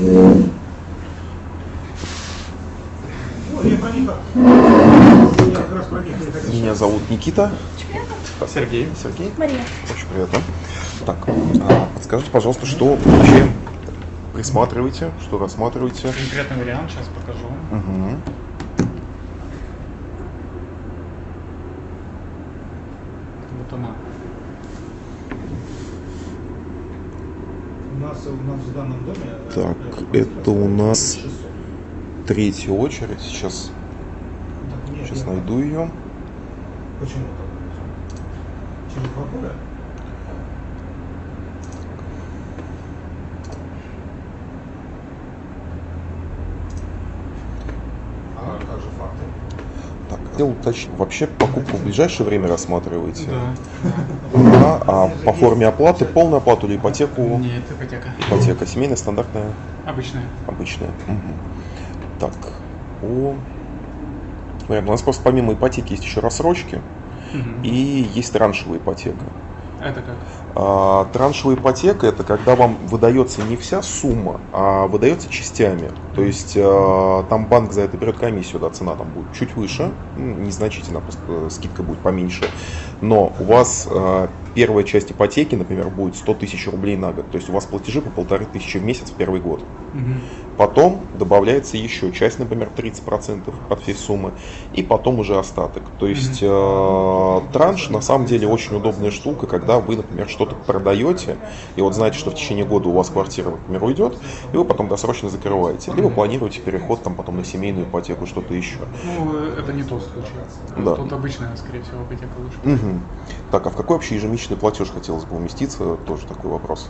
Меня зовут Никита. Сергей. Мария. Очень приятно. Так, подскажите, пожалуйста, что вообще присматриваете, что рассматриваете? Конкретный вариант сейчас покажу. Угу. Вот она. У нас в данном доме... Так, это у нас третья очередь. Сейчас найду ее. Почему так? Через 2 года? А как же факты? Так, хотел уточнить, вообще покупку в ближайшее время рассматриваете? Да. А по форме оплаты полную оплату или ипотеку? Нет, ипотека. Ипотека семейная, стандартная? Обычная. Обычная. Угу. Так, у нас просто помимо ипотеки есть еще рассрочки и есть траншевая ипотека. Это как? Траншевая ипотека — это когда вам выдается не вся сумма, а выдается частями. То есть там банк за это берет комиссию, да, цена там будет чуть выше, незначительно, просто скидка будет поменьше. Но у вас первая часть ипотеки, например, будет 100 тысяч рублей на год. То есть у вас платежи по 1500 в месяц в первый год. Потом добавляется еще часть, например, 30% от всей суммы, и потом уже остаток. То есть транш на самом деле очень удобная штука, когда вы, например, что-то продаете, и вот знаете, что в течение года у вас квартира, например, уйдет, и вы потом досрочно закрываете. Либо планируете переход там потом на семейную ипотеку, что-то еще. Ну, это не тот случай. Да. Тут обычная, скорее всего, ипотека лучше. Так, а в какой вообще ежемесячный платеж хотелось бы уместиться? Тоже такой вопрос.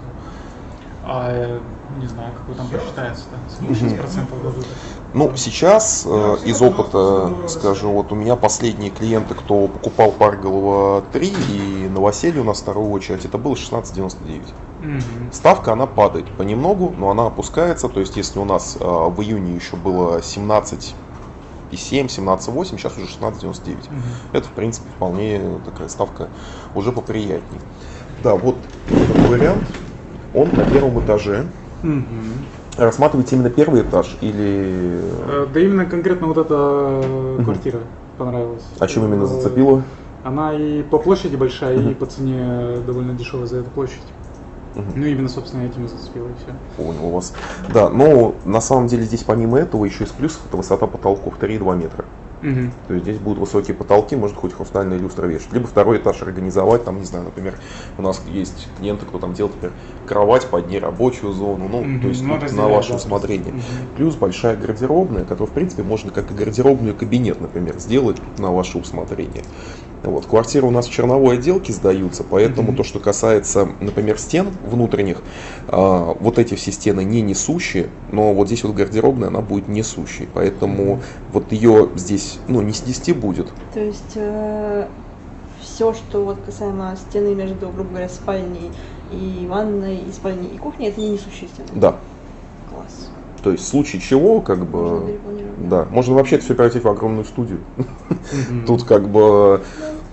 Не знаю, какой там посчитается, да? 6% дадут. Ну, сейчас из опыта скажу, вот у меня последние клиенты, кто покупал Парголова 3 и Новоселье у нас вторую очередь, это было 16,99. Ставка, она падает понемногу, но она опускается, то есть если у нас в июне еще было 17,7, 17,8, сейчас уже 16,99. Это, в принципе, вполне такая ставка уже поприятнее. Да, вот этот вариант, он на первом этаже. Рассматриваете именно первый этаж или... Да именно конкретно вот эта квартира понравилась. А чем именно зацепило? Она и по площади большая, и по цене довольно дешевая за эту площадь. Ну, именно, собственно, этим и зацепило, и все. Понял у вас. Да, но на самом деле здесь помимо этого еще из плюсов это высота потолков 3,2 метра. То есть здесь будут высокие потолки, можно хоть хрустальные люстры вешать. Либо второй этаж организовать, там, не знаю, например, у нас есть клиенты, кто там делает, например, кровать под нерабочую зону, то есть на ваше усмотрение. Плюс большая гардеробная, которую, в принципе, можно как и гардеробную кабинет, например, сделать на ваше усмотрение. Вот. Квартиры у нас в черновой отделке сдаются, поэтому то, что касается, например, стен внутренних, вот эти все стены не несущие, но вот здесь вот гардеробная, она будет несущей, поэтому вот ее здесь, не снести будет. То есть все, что вот касаемо стены между, грубо говоря, спальней и ванной, и спальней, и кухней, это не несущие стены? Да. Класс. То есть в случае чего, как бы, да, можно вообще это все превратить в огромную студию. Тут как бы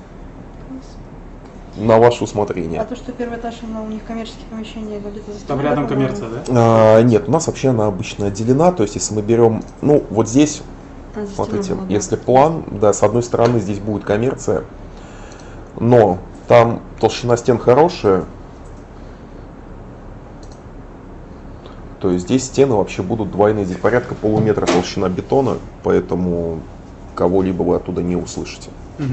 на ваше усмотрение. А то, что первый этаж, у них коммерческие помещения где-то за Там рядом коммерция, да? Нет, у нас вообще она обычно отделена, то есть если мы берем, вот здесь, смотрите, если план, да, с одной стороны здесь будет коммерция, но там толщина стен хорошая, то есть здесь стены вообще будут двойные, здесь порядка полуметра толщина бетона, поэтому кого-либо вы оттуда не услышите.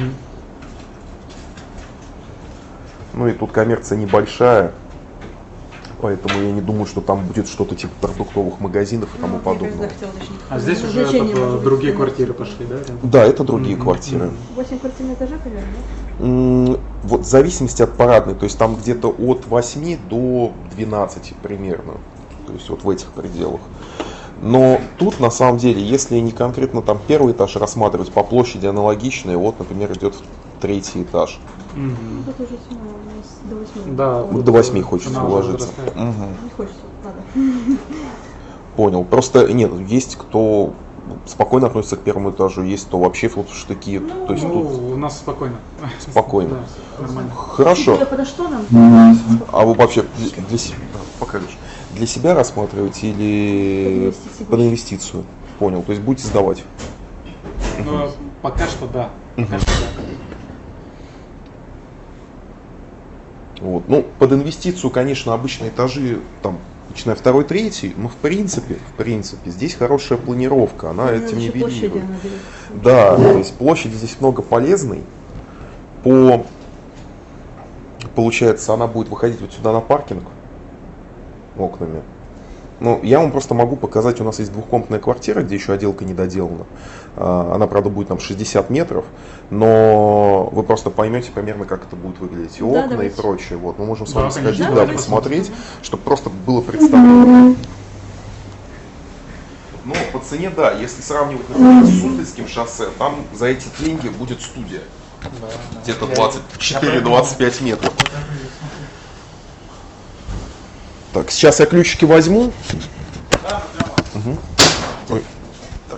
Ну и тут коммерция небольшая, поэтому я не думаю, что там будет что-то типа продуктовых магазинов и тому подобное. А здесь уже другие квартиры пошли, да? Да, это другие квартиры. 8 квартир на этаже примерно? Вот в зависимости от парадной, то есть там где-то от 8 до 12 примерно, то есть вот в этих пределах. Но тут на самом деле, если не конкретно там первый этаж рассматривать, по площади аналогичные, вот, например, идет третий этаж. Тут уже цена у нас до 8. Да, до 8 хочется уложиться. Не хочется, надо. Понял. Просто нет, есть кто спокойно относятся к первому этажу, есть то вообще флот-штыки. То есть Ну, тут у нас спокойно. спокойно. Да, нормально. Хорошо. Подо что нам? А вы вообще для себя, покажешь, для себя рассматриваете или под инвестицию? Понял, то есть будете сдавать? Но пока что да. Пока что да. Вот. Ну, под инвестицию, конечно, обычно этажи, там, начиная второй, третий, но в принципе, здесь хорошая планировка, она этим не велирует. Да, то есть площади здесь много полезной. Получается, она будет выходить вот сюда на паркинг окнами. Ну, я вам просто могу показать, у нас есть двухкомнатная квартира, где еще отделка не доделана. Она, правда, будет там 60 метров, но вы просто поймете примерно, как это будет выглядеть. И окна, давайте. и прочее. Вот, мы можем с Да, вами конечно, сходить, да, давайте посмотреть, чтобы просто было представлено. Но по цене, да, если сравнивать, например, с Суздальским шоссе, там за эти деньги будет студия. Где-то 24-25 метров. Так, сейчас я ключики возьму. Угу. Ой. Так.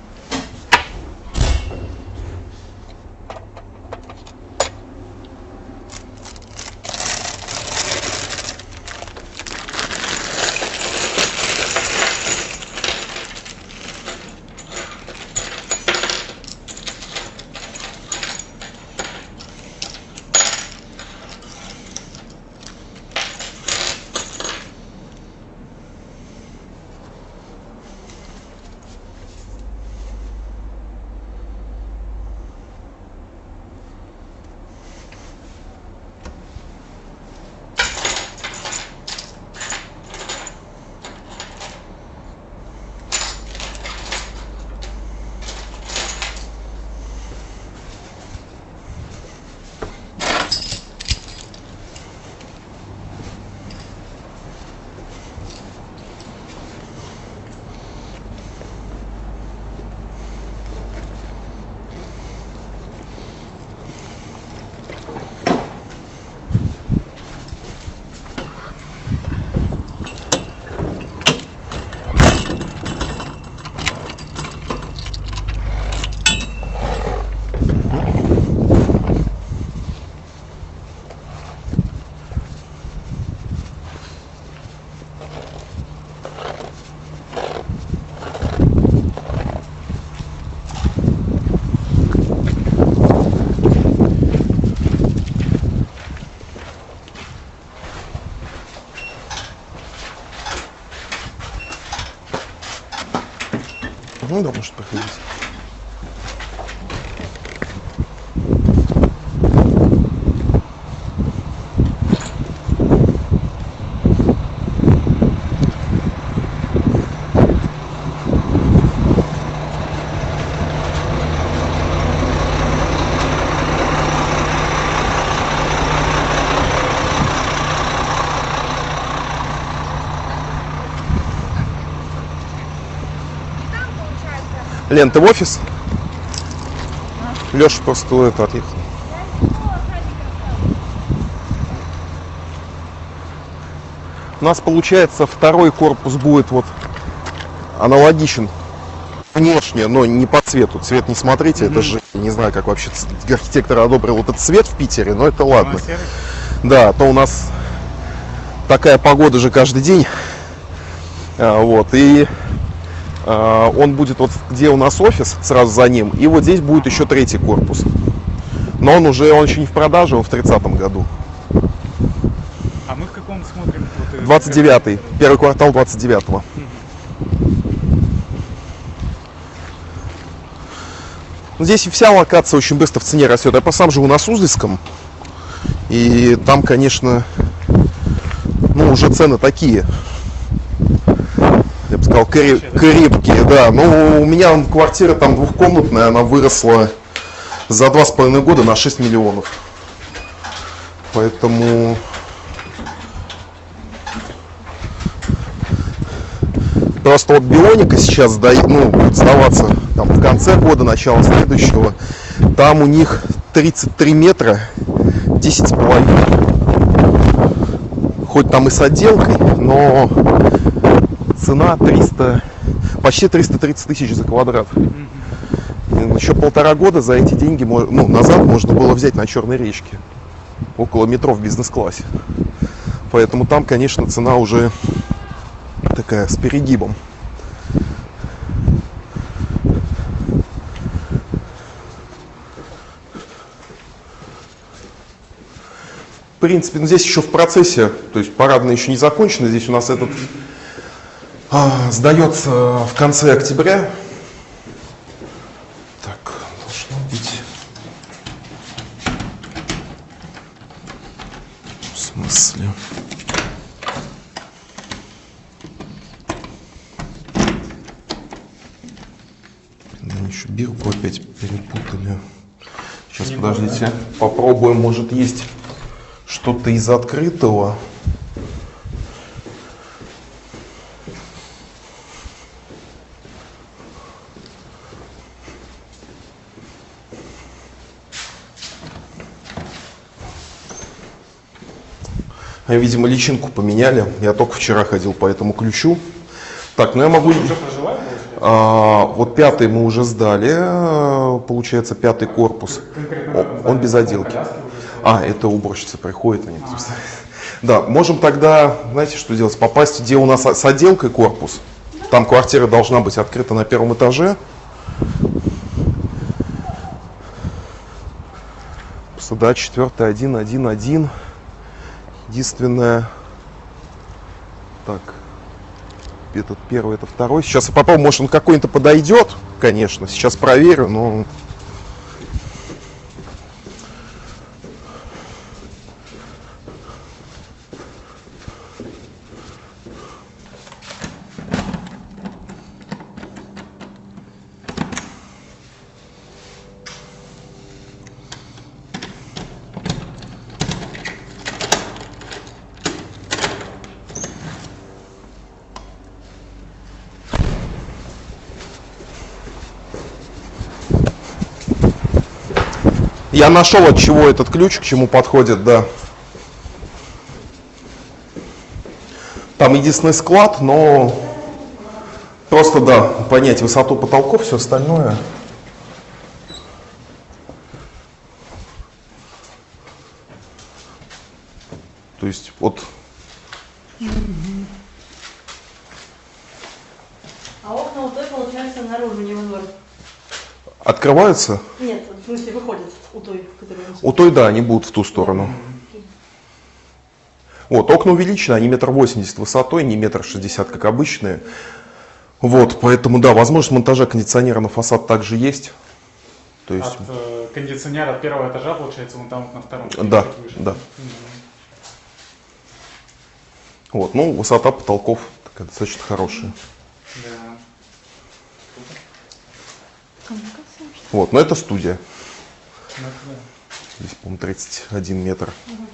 Ну да, может проходить. Лен, ты в офис? Леша просто это отъехал. У нас получается второй корпус будет вот аналогичен внешне, но не по цвету. Цвет не смотрите, это же, не знаю, как вообще архитектор одобрил этот цвет в Питере, но это ладно. Да, то у нас такая погода же каждый день. Вот, и он будет вот где у нас офис, сразу за ним, и вот здесь будет еще третий корпус. Но он еще не в продаже, он в 30-м году. А мы в каком смотрим? 29-й, первый квартал 29-го. Здесь вся локация очень быстро в цене растет. Я сам живу на Суздальском, и там, конечно, ну, уже цены такие, я бы сказал, крепкие, да. Ну, у меня квартира там двухкомнатная, она выросла за 2,5 года на 6 миллионов. Поэтому просто вот Бионика сейчас будет сдаваться там, в конце года, начало следующего. Там у них 33 метра, 10,5. Хоть там и с отделкой, но цена почти 330 тысяч за квадрат. Еще 1,5 года за эти деньги назад можно было взять на Черной речке. Около метро в бизнес-классе. Поэтому там, конечно, цена уже такая с перегибом. В принципе, здесь еще в процессе, то есть парадная еще не закончена. Здесь у нас этот сдается в конце октября. Так, должно быть. В смысле? Да, еще бирку опять перепутали. Сейчас, подождите, попробуем, может есть что-то из открытого. Видимо, личинку поменяли. Я только вчера ходил по этому ключу. Так, ну я могу... Вот 5-й мы уже сдали. Получается, 5-й корпус. Он без отделки. Это уборщица приходит. Да, можем тогда, знаете, что делать? Попасть, где у нас с отделкой корпус. Там квартира должна быть открыта на 1-м этаже. Да, 4-й, 1, 1, 1. Единственное, так, этот 1-й, это 2-й. Сейчас я попробую, может он какой-то подойдет, конечно. Сейчас проверю, но... Я нашел, от чего этот ключ, к чему подходит, да. Там единственный склад, но просто, да, понять высоту потолков, все остальное. То есть вот... А окна у той, получается, наружу, не во двор. Открываются? Нет, в смысле выходят у той, которая... У той, да, они будут в ту сторону. Вот, окна увеличены, они 1,80 м высотой, не 1,60 м, как обычные. Вот, поэтому, да, возможность монтажа кондиционера на фасад также есть. То есть... От кондиционера от 1-го этажа, получается, вон там вот на 2-м. Да, да. Вот, ну, высота потолков такая достаточно хорошая. Да. Вот, но это студия. Ну, да. Здесь, по-моему, 31 метр.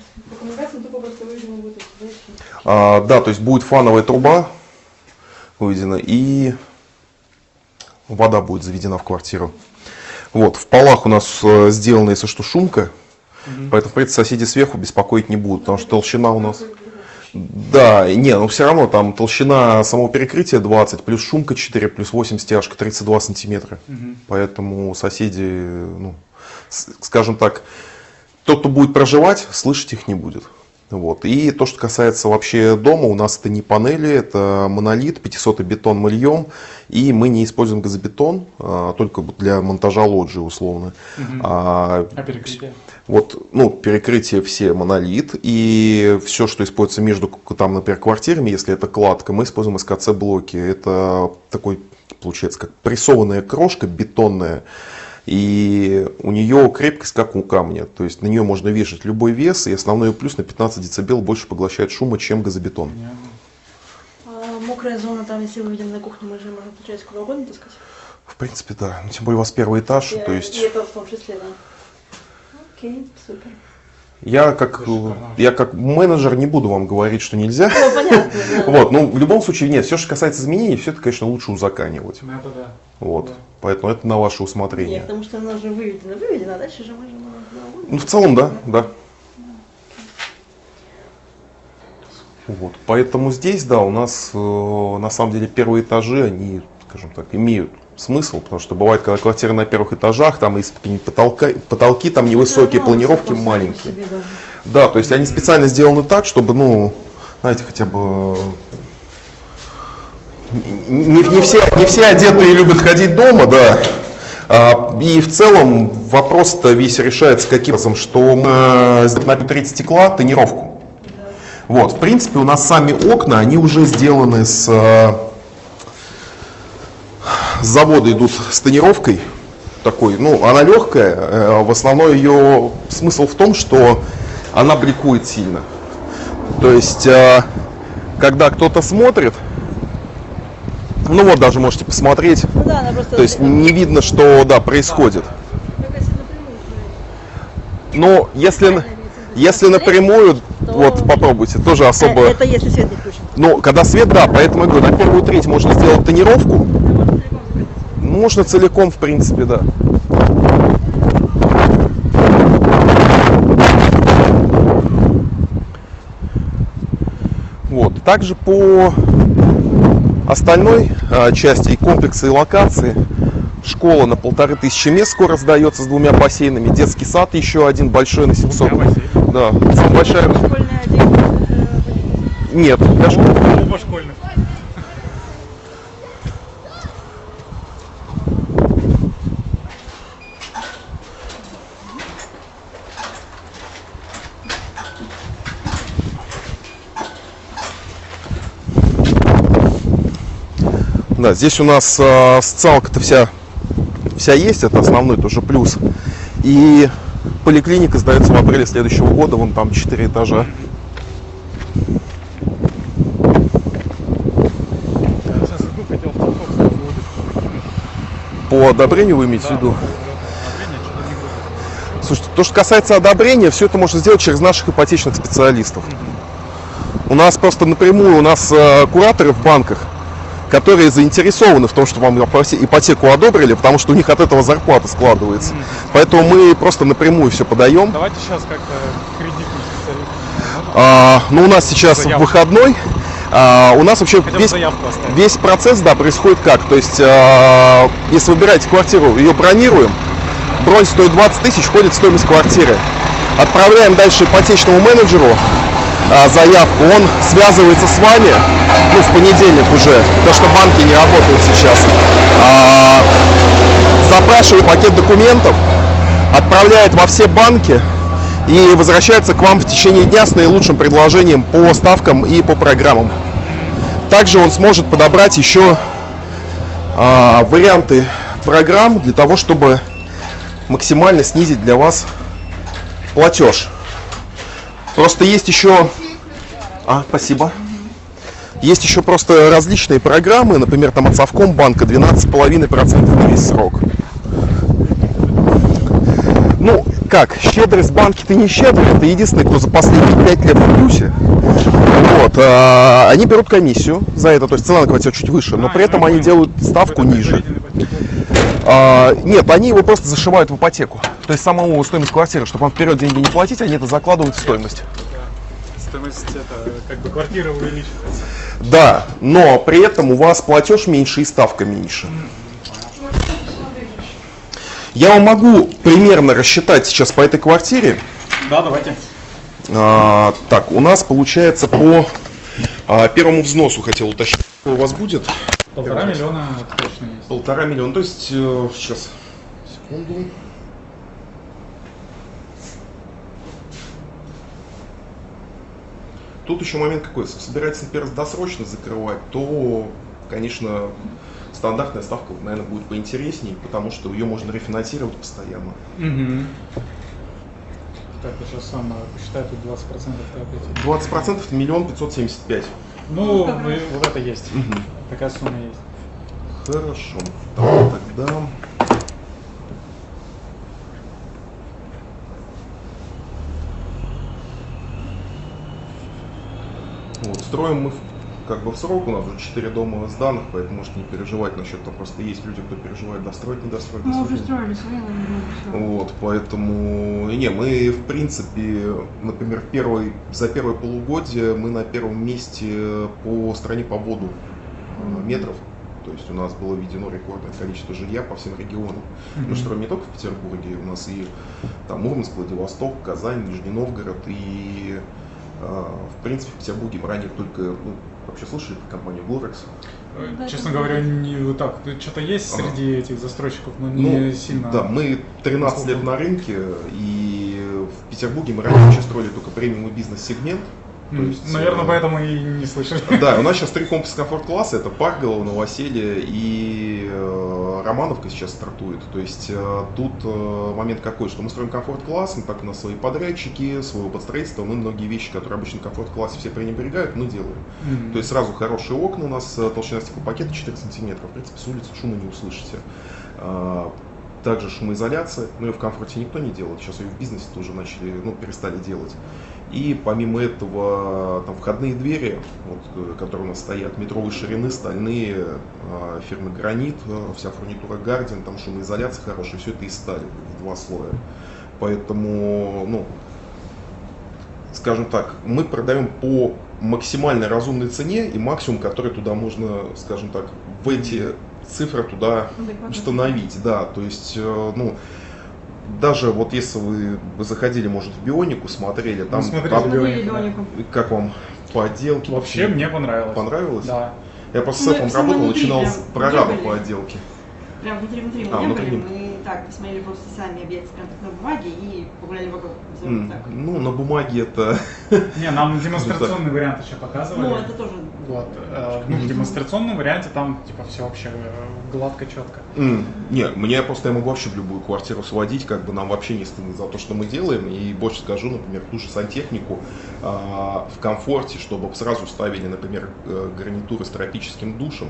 Ага. Да, то есть будет фановая труба выведена, и вода будет заведена в квартиру. Вот, в полах у нас сделана, если что, шумка, поэтому, в принципе, соседи сверху беспокоить не будут, потому что толщина у нас... Да, не, но все равно там толщина самого перекрытия 20, плюс шумка 4, плюс 8 стяжка 32 сантиметра. Поэтому соседи, ну, скажем так, тот, кто будет проживать, слышать их не будет. Вот. И то, что касается вообще дома, у нас это не панели, это монолит, 500-й бетон мы льем, и мы не используем газобетон, только для монтажа лоджии условно. А перекрытие? Вот, ну, перекрытие все монолит, и все, что используется между, там, например, квартирами, если это кладка, мы используем СКЦ-блоки. Это такой, получается, как прессованная крошка бетонная, и у нее крепкость как у камня, то есть на нее можно вешать любой вес, и основной плюс на 15 дБ больше поглощает шума, чем газобетон. А мокрая зона там, если мы видим на кухне, мы же можем, получается, куда угодно таскать? В принципе, да. Тем более у вас 1-й этаж, то есть... И это в том числе, да. Окей, супер. Я как менеджер не буду вам говорить, что нельзя. Ну, понятно, да. Вот, ну, в любом случае, нет, все, что касается изменений, все это, конечно, лучше узаканивать. Ну, это да. Вот. Да. Поэтому это на ваше усмотрение. Нет, потому что оно уже выведено, а дальше же можем... Ну, в целом, да, да. Вот. Поэтому здесь, да, у нас на самом деле первые этажи, они, скажем так, имеют смысл, потому что бывает, когда квартира на первых этажах, там есть потолки там невысокие, планировки маленькие. Да, то есть они специально сделаны так, чтобы, ну, знаете, хотя бы не все одетые любят ходить дома, да. И в целом вопрос-то весь решается каким образом, что мы на треть стекла тонировку. Вот, в принципе, у нас сами окна, они уже сделаны с завода идут с тонировкой такой, ну, она легкая, в основном ее смысл в том, что она бликует сильно. То есть, когда кто-то смотрит, ну вот даже можете посмотреть, Ну да, она просто... то есть не видно, что да, происходит. Но если напрямую, вот попробуйте, тоже особо... Это если свет не включен. Ну, когда свет, да, поэтому я говорю, на первую треть можно сделать тонировку. Можно целиком, в принципе, да. Вот. Также по остальной части и комплекса, и локации. Школа на 1500 мест скоро сдается с 2 бассейнами. Детский сад еще один большой на 700. Да, самая большая. Школьная отдельная. Нет, для школы. Оба школьных. Да, здесь у нас социалка-то вся есть, это основной тоже плюс. И поликлиника сдается в апреле следующего года, вон там 4 этажа. Я сейчас иду, хотел в толпу заводить. По одобрению вы имеете в виду? Слушайте, то, что касается одобрения, все это можно сделать через наших ипотечных специалистов. У нас просто напрямую, у нас кураторы в банках, которые заинтересованы в том, что вам ипотеку одобрили, потому что у них от этого зарплата складывается. Поэтому мы просто напрямую все подаем. Давайте сейчас как-то кредитный специалист. Ну, у нас сейчас Заявку. выходной. У нас вообще Хотя бы заявку оставить. весь процесс, да, происходит как? То есть, если выбираете квартиру, ее бронируем, бронь стоит 20 тысяч, входит в стоимость квартиры. Отправляем дальше ипотечному менеджеру заявку, он связывается с вами, ну, в понедельник уже, потому что банки не работают сейчас. Запрашивает пакет документов, отправляет во все банки и возвращается к вам в течение дня с наилучшим предложением по ставкам и по программам. Также он сможет подобрать еще варианты программ для того, чтобы максимально снизить для вас платеж. Просто есть еще... спасибо. Есть еще просто различные программы, например, там от Совкомбанка 12,5% на весь срок. Ну, как, щедрость банки-то не щедрый, это единственный, кто за последние 5 лет в плюсе. Вот, они берут комиссию за это, то есть цена на квартиру чуть выше, но при этом они делают ставку ниже. Нет, они его просто зашивают в ипотеку. То есть самому стоимость квартиры, чтобы вам вперед деньги не платить, они это закладывают в стоимость. Стоимость это, как бы квартира увеличивается. Да, но при этом у вас платеж меньше и ставка меньше. Я вам могу примерно рассчитать сейчас по этой квартире. Да, давайте. Так, у нас получается по первому взносу, хотел уточнить, у вас будет? 1,5 миллиона точно есть. 1,5 миллиона, то есть сейчас, секунду. Тут еще момент какой, если собираетесь, например, досрочно закрывать, то, конечно, стандартная ставка, наверное, будет поинтереснее, потому что ее можно рефинансировать постоянно. Угу. Так, я сейчас сам посчитаю, тут 20% опять. 20% это 1 575 000. Ну, вот это есть. Такая сумма есть. Хорошо. Тогда... Вот, строим мы как бы в срок, у нас уже 4 дома сданных, поэтому можете не переживать насчет того, просто есть люди, кто переживает, достроить, не достроить. Мы уже строили свои, но не Вот, поэтому, мы в принципе, например, за первое полугодие мы на первом месте по стране по вводу метров. То есть у нас было введено рекордное количество жилья по всем регионам. Мы строим не только в Петербурге, у нас и там Мурманск, Владивосток, Казань, Нижний Новгород. И в принципе в Петербурге мы ранее только, вообще слышали про компанию Glorex? Честно говоря, не вот так. Что-то есть среди этих застройщиков, но не сильно. Да, мы 13 лет на рынке, и в Петербурге мы ранее вообще строили только премиум и бизнес-сегмент. То есть, наверное, поэтому и не слышали. Да, у нас сейчас 3 комплекса комфорт-класса, это Парголово, Новоселье и Романовка сейчас стартует. То есть тут момент какой, что мы строим комфорт-класс, так у нас свои подрядчики, свое подстроительство, мы многие вещи, которые обычно в комфорт-классе все пренебрегают, мы делаем. То есть сразу хорошие окна у нас, толщина стеклопакета 4 сантиметра, в принципе с улицы шума не услышите. Также шумоизоляция, но ее в комфорте никто не делает, сейчас ее в бизнесе тоже начали, перестали делать. И помимо этого, там входные двери, которые у нас стоят, метровой ширины, стальные, фирмы Гранит, вся фурнитура Гардиан, там шумоизоляция хорошая, все это из стали в 2 слоя. Поэтому, скажем так, мы продаем по максимально разумной цене и максимум, который туда можно, скажем так, в эти цифры туда установить. Да, то есть, даже вот если вы заходили, может, в Бионику, смотрели, там Бионику. Как вам по отделке? Вообще мне понравилось. Понравилось? Да. Я просто с этим работал, начинал с прораба по отделке. Прям внутри мы не были, мы так посмотрели просто сами объекты прям так на бумаге и погуляли вокруг. На бумаге это... Не, нам демонстрационный вариант еще показывали. Это тоже. Вот. В демонстрационном варианте там типа все вообще гладко, четко. Я могу вообще в любую квартиру сводить, нам вообще не стыдно за то, что мы делаем. И больше скажу, например, ту же сантехнику в комфорте, чтобы сразу ставили, например, гарнитуры с тропическим душем.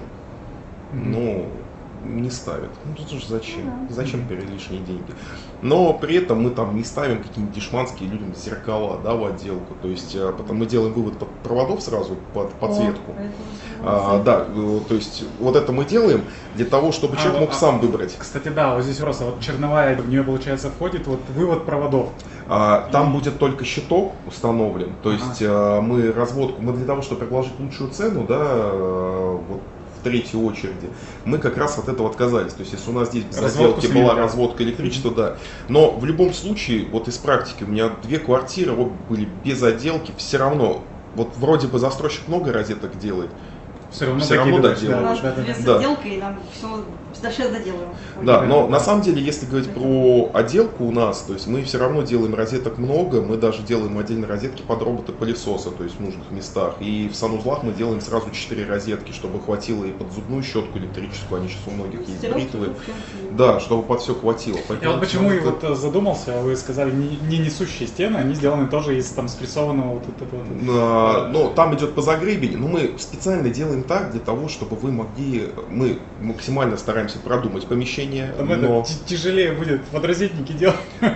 Не ставят. Тут же зачем? Зачем лишние деньги? Но при этом мы там не ставим какие-нибудь дешманские людям зеркала, в отделку. То есть потом мы делаем вывод проводов сразу под подсветку. То есть вот это мы делаем для того, чтобы человек мог сам выбрать. Кстати, да, вот здесь просто черновая, в нее, получается, входит вывод проводов. Там будет только щиток установлен. То есть мы для того, чтобы предложить лучшую цену, в третьей очереди, мы как раз от этого отказались. То есть, если у нас здесь без отделки была разводка электричества, да. Но в любом случае, из практики, у меня 2 квартиры были без отделки, все равно, вроде бы застройщик много розеток делает, все равно доделаешь. У нас без отделки, и нам все сейчас доделаем. Да, но на самом деле, если говорить про отделку у нас, то есть мы все равно делаем розеток много, мы даже делаем отдельно розетки под робота-пылесоса, то есть в нужных местах. И в санузлах мы делаем сразу 4 розетки, чтобы хватило и под зубную щетку электрическую, они сейчас у многих есть бритвы. Да, чтобы под все хватило. Я почему и задумался, вы сказали, не несущие стены, они сделаны тоже из спрессованного там идет по загребень, но мы специально делаем так для того, чтобы вы могли, мы максимально стараемся продумать помещение. Но тяжелее будет подрозетники делать.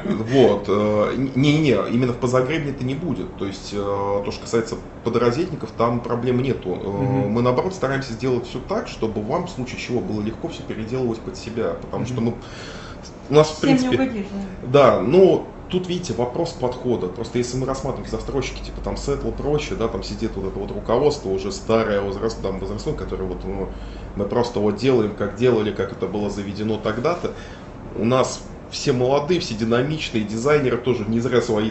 Именно в позагребне-то не будет. То есть, то, что касается подрозетников, там проблем нету. Мы, наоборот, стараемся сделать все так, чтобы вам, в случае чего, было легко все переделывать под себя. Потому что, у нас, в принципе... Тут, видите, вопрос подхода. Просто если мы рассматриваем застройщики, типа там Сетл и прочее, там сидит это руководство уже старое, возрастное, которое мы просто делаем, как делали, как это было заведено тогда-то. У нас все молодые, все динамичные, дизайнеры тоже не зря свою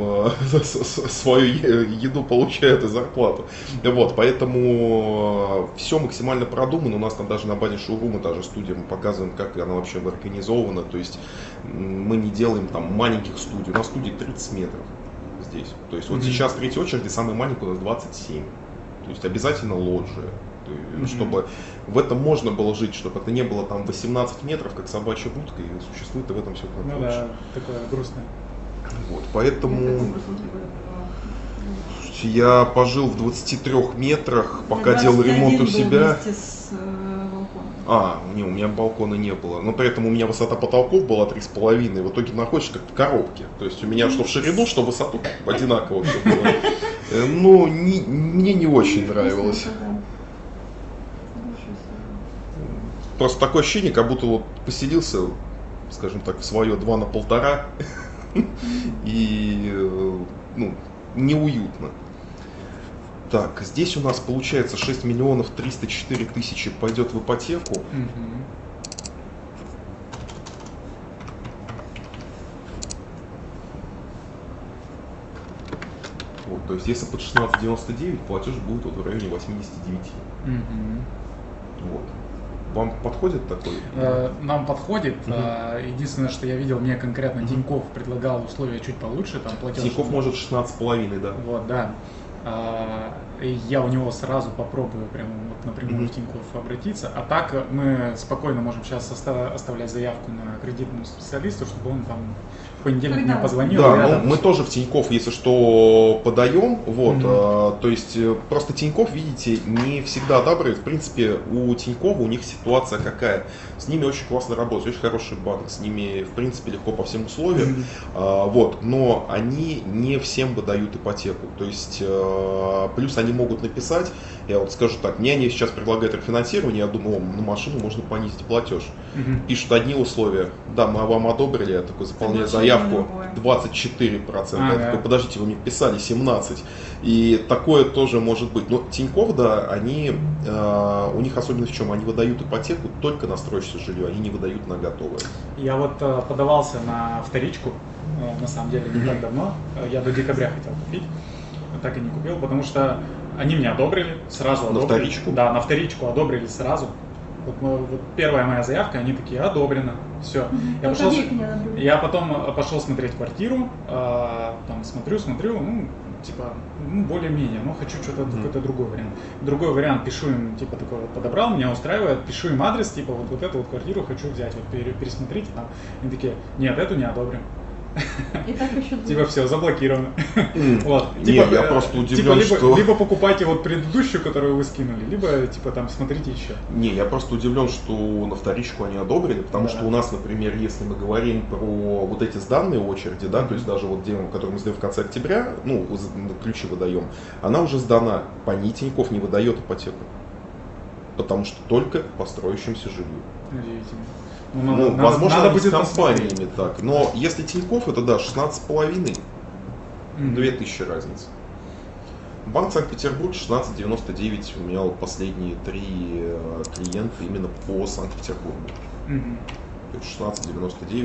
еду получают и зарплату. Поэтому все максимально продумано. У нас там даже на базе шоурума, даже студия, мы показываем, как она вообще организована. То есть мы не делаем там маленьких студий. У нас студии 30 метров здесь. То есть сейчас в третьей очереди самый маленький у нас 27. То есть обязательно лоджия. Чтобы в этом можно было жить, чтобы это не было там 18 метров, как собачья будка, и существует и в этом все как лучше. Да, такое грустное. Поэтому я пожил в 23 метрах, пока делал ремонт у себя. У меня балкона не было. Но при этом у меня высота потолков была 3,5. И в итоге находишься как в коробке. То есть у меня что в ширину, что в высоту одинаково все было. Мне не очень нравилось. просто такое ощущение, как будто вот поселился, скажем так, в свое 2 на 1,5 и ну, неуютно. Так, здесь у нас получается 6 миллионов 304 тысячи пойдет в ипотеку. Вот, то есть если под 16,99, платеж будет вот в районе 89. Вот. Вам подходит такой? Нам подходит. Единственное, что я видел, мне конкретно Тинькофф предлагал условия чуть получше, там платеж. Тинькофф может 16,5, да. Вот, да. Я у него сразу попробую прямо вот напрямую в Тинькофф обратиться. А так мы спокойно можем сейчас оставлять заявку на кредитному специалисту, чтобы он там в понедельник мне позвонил. Да, ну, мы тоже в Тинькофф, если что, подаем. Вот, то есть просто Тинькофф, видите, не всегда одабривает. В принципе, у Тинькова у них ситуация какая? С ними очень классно работать, очень хороший банк, с ними, в принципе, легко по всем условиям. Вот, но они не всем выдают ипотеку. То есть, плюс они могут написать, я вот скажу так, мне они сейчас предлагают рефинансирование, я думаю, на машину можно понизить платеж. Пишут одни условия, да, мы вам одобрили, я такой заполняю заявку, 24%. Я такой, подождите, вы мне писали 17%. И такое тоже может быть. Но Тинькофф, да, они, у них особенность в чем? Они выдают ипотеку только на строящееся жилье, они не выдают на готовое. Я вот подавался на вторичку, на самом деле, не так давно. Я до декабря хотел купить, так и не купил, потому что они меня одобрили, сразу одобрили. На вторичку? Да, на вторичку одобрили сразу. Вот первая моя заявка, они такие, одобрено, все. Я потом пошел смотреть квартиру, там смотрю, ну, типа, ну, более-менее, но хочу что-то какой-то другой вариант. Другой вариант пишу им, типа, такой вот подобрал, меня устраивает, пишу им адрес, типа, вот эту вот квартиру хочу взять, вот пересмотрите там. Они такие, нет, эту не одобрим. И так еще типа все, заблокировано. Вот. Нет, я просто удивлен, что... Либо покупайте вот предыдущую, которую вы скинули, либо типа там смотрите еще. Не, я просто удивлен, что на вторичку они одобрили, потому что у нас, например, если мы говорим про вот эти сданные очереди, да, то есть даже вот дело, которую мы сдаем в конце октября, ну, ключи выдаем, она уже сдана, по ней Тинькофф не выдает ипотеку, потому что только по строящемуся жилью. Удивительно. Возможно, надо они будет с компаниями так. Но если Тинькофф, это да, 16,5, 2000 разница. Банк Санкт-Петербург 16,99. У меня вот последние 3 клиента именно по Санкт-Петербургу. 16,99.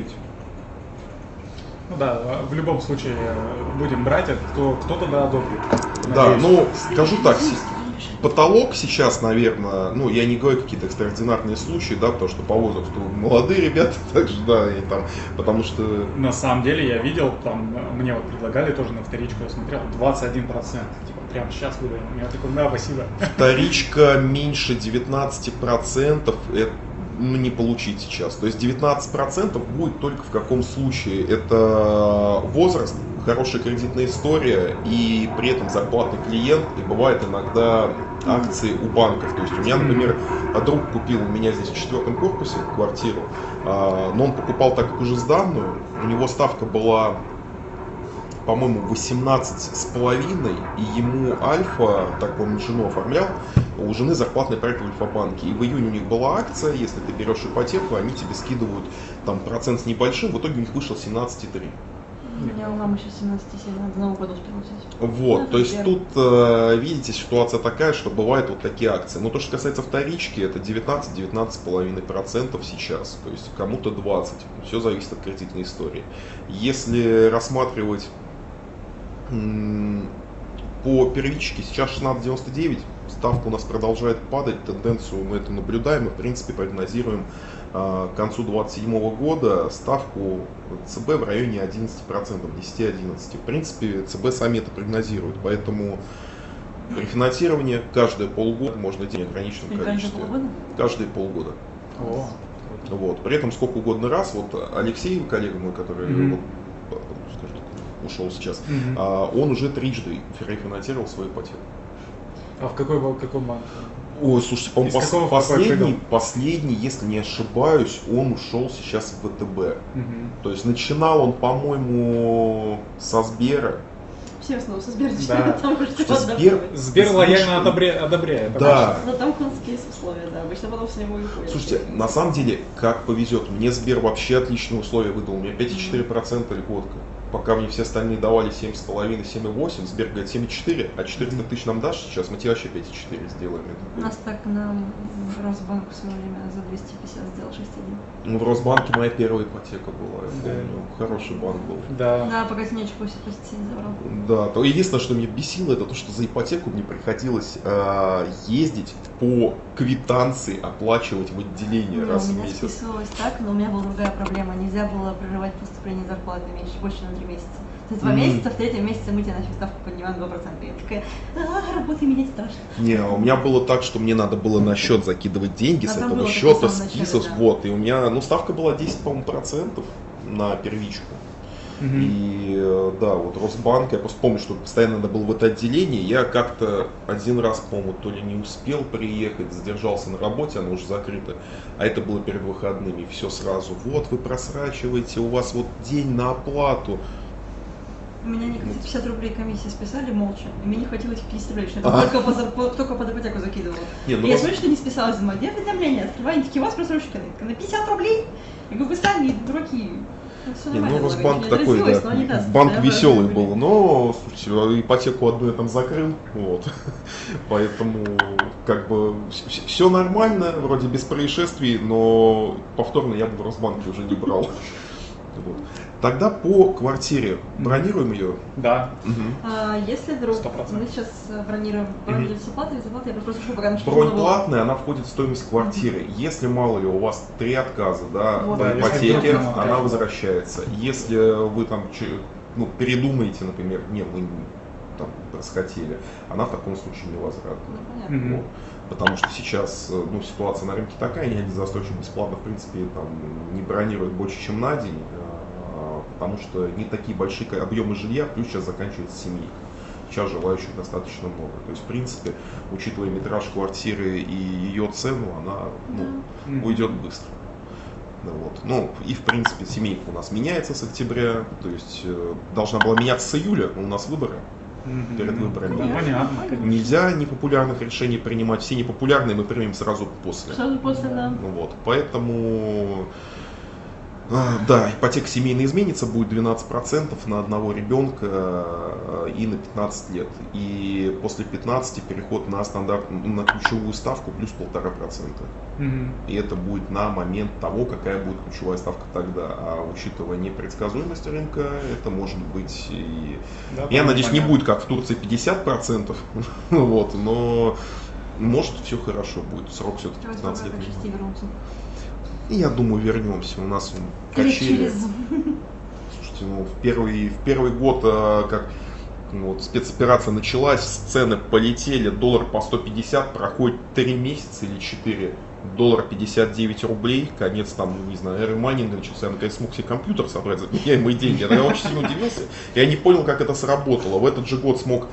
Ну да, в любом случае будем брать, кто-то да одобрит. Да, ну скажу так, потолок сейчас, наверное, ну я не говорю какие-то экстраординарные случаи, да, потому что по возрасту молодые ребята также, да, и там, потому что... На самом деле я видел, там, мне вот предлагали тоже на вторичку, я смотрел, 21%, типа, прямо сейчас выдаем, я такой, да, спасибо. Вторичка меньше 19%, это ну, не получить сейчас. То есть 19% будет только в каком случае? Это возраст, хорошая кредитная история и при этом зарплатный клиент. И бывает иногда акции у банков. То есть у меня, например, друг купил у меня здесь в 4-м корпусе квартиру, но он покупал так как уже сданную. У него ставка была, по-моему, 18,5, и ему Альфа, так он жену оформлял, у жены зарплатный проект в Альфа-банке. И в июне у них была акция, если ты берешь ипотеку, они тебе скидывают там процент с небольшим, в итоге у них вышел 17,3. У меня у мамы сейчас 17,7, надо Новый год успела взять. Вот, то есть тут, видите, ситуация такая, что бывают вот такие акции. Но то, что касается вторички, это 19-19,5% сейчас, то есть кому-то 20%. Все зависит от кредитной истории. Если рассматривать по первичке, сейчас 16,99, ставка у нас продолжает падать, тенденцию мы это наблюдаем и в принципе прогнозируем к концу 2027 года ставку ЦБ в районе 11%, 10-11%. В принципе, ЦБ сами это прогнозируют, поэтому рефинансирование каждые полгода можно делать в неограниченном количестве. Каждые полгода? Вот. При этом сколько угодно раз, вот Алексей, коллега мой, который вот, скажем так, ушел сейчас, он уже трижды рефинансировал свою ипотеку. А в какой банк? Ой, слушайте, по-моему, последний, если не ошибаюсь, он ушел сейчас в ВТБ. То есть начинал он, по-моему, со Сбера. все снова со Сбер Да. там уже Что, всё Сбер? одобряют. Сбер лояльно одобряет. Да. Но там конские условия, да, обычно потом с него и уходят. Слушайте, на самом деле, как повезет, мне Сбер вообще отличные условия выдал, у меня 5,4% льготка. Пока мне все остальные давали 7,5, 7,8, Сбер говорит 7,4, а 400 тысяч нам дашь сейчас, мы тебе вообще 5,4 сделаем. У нас так нам Росбанк в свое время за 250 сделал 6,1. Ну, в Росбанке моя первая ипотека была, я помню. Хороший банк был. Да. Да, пока Синечек 87 забрал. Да, то единственное, что меня бесило, это то, что за ипотеку мне приходилось ездить по квитанции, оплачивать в отделение Не, раз у в меня месяц. списывалось так, но у меня была другая проблема. Нельзя было прерывать поступление зарплаты меньше, больше на 3 месяца. То есть 2 месяца, в 3-м месяце мы тебе начали ставку поднимаем 2%. Я такая, работай менять страшно. Не, у меня было так, что мне надо было на счет закидывать деньги, А с там этого было счета в самом начале, списывать, да. вот, и у меня, ну, ставка была 10, по-моему, процентов на первичку. И да, вот Росбанк, я просто помню, что постоянно надо было в это отделение, я как-то один раз, по-моему, то ли не успел приехать, задержался на работе, оно уже закрыто, а это было перед выходными, и все сразу, вот вы просрачиваете, у вас вот день на оплату. У меня они, кстати, 50 рублей комиссии списали молча, и мне не хватило этих 50 рублей, что я только под ипотеку закидывала. Не, ну И я Рос- смотрю, что не списалось, думаю, где уведомление? Открываю, они такие, у вас просрочка на 50 рублей? Я говорю, вы сами дураки. Всё Не, ну нормально было, Росбанк конечно, такой, развелось, да, но они, да, банк да, веселый да, был, но, слушайте, ипотеку одну я там закрыл, вот, поэтому, как бы, все нормально, вроде без происшествий, но повторно я бы в Росбанке уже не брал. Вот. Тогда по квартире бронируем ее. Да. Если вдруг 100%. мы сейчас бронируем бронь с оплатой, без оплаты, я просто прошу, пока нашла Бронь новую. платная, она входит в стоимость квартиры. Если, мало ли, у вас 3 отказа, да, Вот. по Да, если ипотеке, вдруг нам она откажут. возвращается. Если вы там передумаете, например, нет, мы там расхотели, она в таком случае не возвратна. Ну, понятно. Мгм. Вот. Потому что сейчас ситуация на рынке такая, ни один застройщик бесплатно, в принципе, там, не бронирует больше, чем на день, потому что не такие большие объемы жилья, плюс сейчас заканчивается семейка. Сейчас желающих достаточно много. То есть, в принципе, учитывая метраж квартиры и ее цену, она уйдет быстро. Ну, вот. Ну, и в принципе семейка у нас меняется с октября, то есть должна была меняться с июля, но у нас выборы. Перед выборами. Ну, понятно. Нельзя непопулярных решений принимать, все непопулярные мы примем сразу после. Сразу после, да. Ну, вот. Поэтому да, ипотека семейная изменится, будет 12% на одного ребенка и на 15 лет. И после 15 переход на на ключевую ставку плюс 1,5%. И это будет на момент того, какая будет ключевая ставка тогда. А учитывая непредсказуемость рынка, это может быть и... Да, Я надеюсь, не понятно. будет как в Турции 50%, вот, но может все хорошо будет. Срок все-таки Давайте 15 лет. попробуем к 6 вернуться. И я думаю, вернемся. У нас Или качели. через... Слушайте, ну, в первый год, как вот, спецоперация началась, цены полетели, доллар по 150, проходит 3 месяца или 4, доллар 59 рублей, конец там, не знаю, эры майнинга начался, я наконец смог себе компьютер собрать за меняемые деньги. Я очень сильно удивился, я не понял, как это сработало. В этот же год смог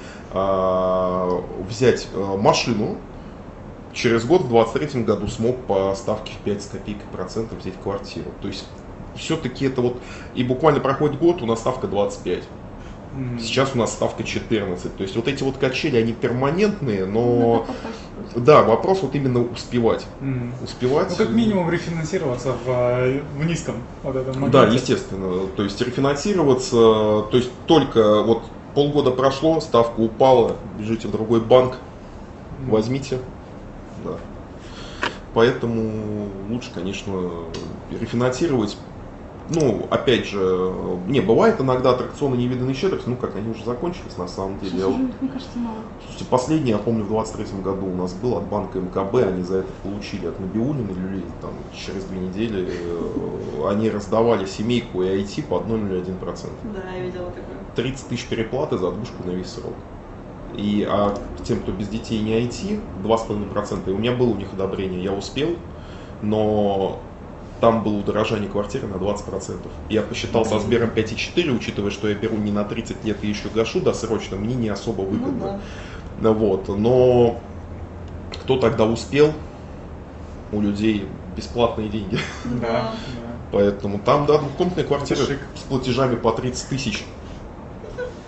взять машину. Через год, в 23 году, смог по ставке в 5 с копейкой процентов взять квартиру. То есть, все-таки это вот, и буквально проходит год, у нас ставка 25. Сейчас у нас ставка 14. То есть, вот эти вот качели, они перманентные, но, да, вопрос вот именно успевать. Успевать. Ну, как минимум рефинансироваться в низком вот этом моменте. Да, естественно. То есть, рефинансироваться, то есть, только вот полгода прошло, ставка упала, бежите в другой банк, возьмите. Да. Поэтому лучше, конечно, рефинансировать. Ну, опять же, не, бывает иногда аттракционы невиданной щедрости, ну как, они уже закончились на самом деле. Сейчас уже, мне кажется, мало. Слушайте, последний, я помню, в 23 году у нас был от банка МКБ, они за это получили от Набиуллина люлей, там, через 2 недели они раздавали семейку и IT по 1,01%. Да, я видела такое. 30 тысяч переплаты за двушку на весь срок. А тем, кто без детей не IT, 2,5%. И у меня было у них одобрение, я успел, но там было удорожание квартиры на 20%. Я посчитал со Сбером 5,4, учитывая, что я беру не на 30 лет и еще гашу досрочно, мне не особо выгодно. Вот. Но кто тогда успел? У людей бесплатные деньги. Да. Поэтому там, да, двухкомнатная квартира Это шик. с платежами по 30 тысяч.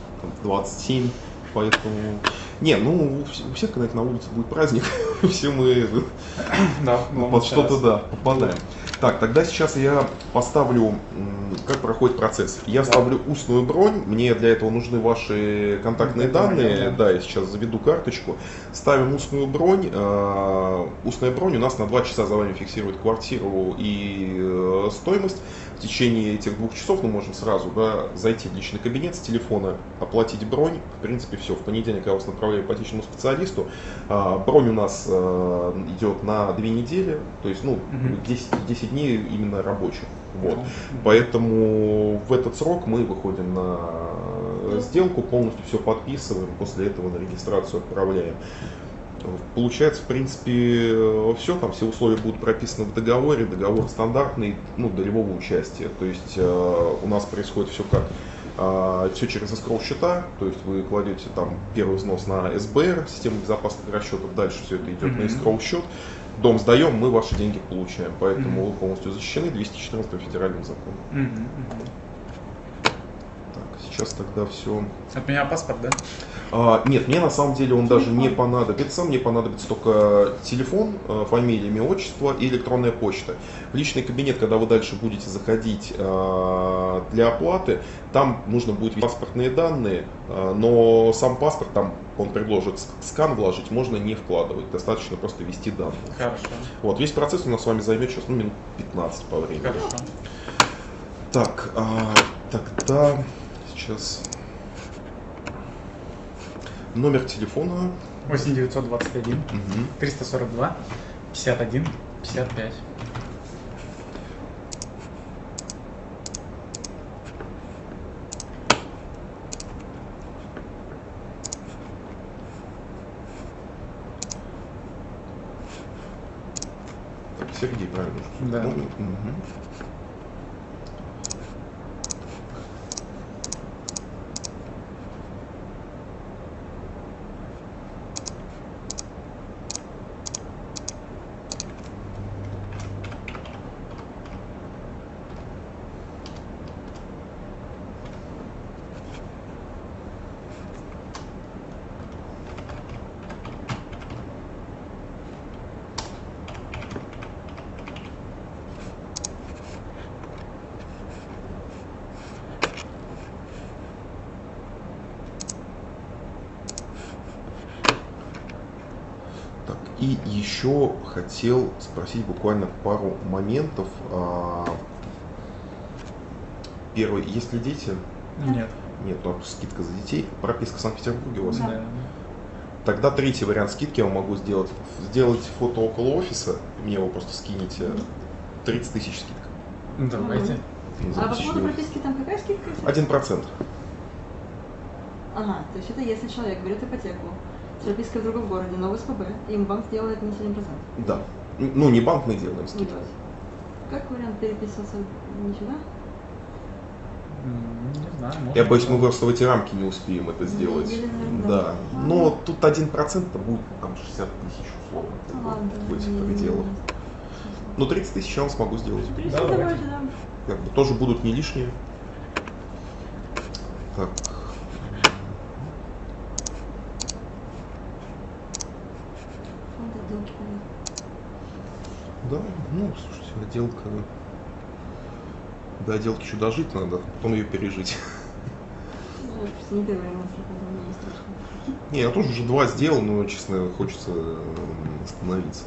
27, поэтому... Не, ну, у всех, когда на улице будет праздник, все мы под что-то, да, попадаем. Так, тогда сейчас я поставлю, как проходит процесс. Я ставлю устную бронь, мне для этого нужны ваши контактные данные. Да, я сейчас заведу карточку. Ставим устную бронь. Устная бронь у нас на 2 часа за вами фиксирует квартиру и стоимость. В течение этих 2 часов мы можем сразу, да, зайти в личный кабинет с телефона, оплатить бронь. В принципе, все. В понедельник я вас направляю к ипотечному специалисту. Бронь у нас идет на 2 недели, то есть, ну, 10 дней именно рабочих. Вот. Поэтому в этот срок мы выходим на сделку, полностью все подписываем, после этого на регистрацию отправляем. Получается, в принципе, все, там все условия будут прописаны в договоре, договор стандартный, ну, долевого участия. То есть у нас происходит все как? Все через escrow счета, то есть вы кладете там первый взнос на СБР, систему безопасных расчетов, дальше все это идет на escrow счет. Дом сдаем, мы ваши деньги получаем, поэтому вы полностью защищены 214 федеральным законом. Так, сейчас тогда все. От меня паспорт, да? Нет, мне на самом деле он даже не понадобится. Мне понадобится только телефон, фамилия, имя, отчество и электронная почта. В личный кабинет, когда вы дальше будете заходить для оплаты, там нужно будет ввести паспортные данные, но сам паспорт, там он предложит скан вложить, можно не вкладывать, достаточно просто ввести данные. Хорошо. Вот, весь процесс у нас с вами займет сейчас минут 15 по времени. Хорошо. Так, тогда сейчас... Номер телефона 8921 342 51 55. Так, Сергей, правильно? Да. И еще хотел спросить буквально пару моментов. Первый, есть ли дети? Нет. Нет, ну, скидка за детей. Прописка в Санкт-Петербурге у вас? Да. Тогда третий вариант скидки я вам могу сделать. Сделать фото около офиса, мне его просто скинете. 30 тысяч скидка. Давайте. А по поводу прописки там какая скидка? 1%. Ага, то есть это если человек берет ипотеку с пропиской в другом городе, но в СПБ, им банк делает не 7%. Да. Ну, не банк, мы делаем скидку. Как вариант переписываться не сюда? Не знаю, можно. Я боюсь, мы просто в эти рамки не успеем это сделать. Да. Но тут 1% будет там 60 тысяч условно. В этих пределах. Но 30 тысяч я вам смогу сделать. Да, давайте. Как бы тоже будут не лишние. Так. Да, ну, слушайте, отделка... До отделки еще дожить надо, потом ее пережить. Не первый ремонт, не страшно. Не, я тоже уже 2 сделал, но, честно, хочется остановиться.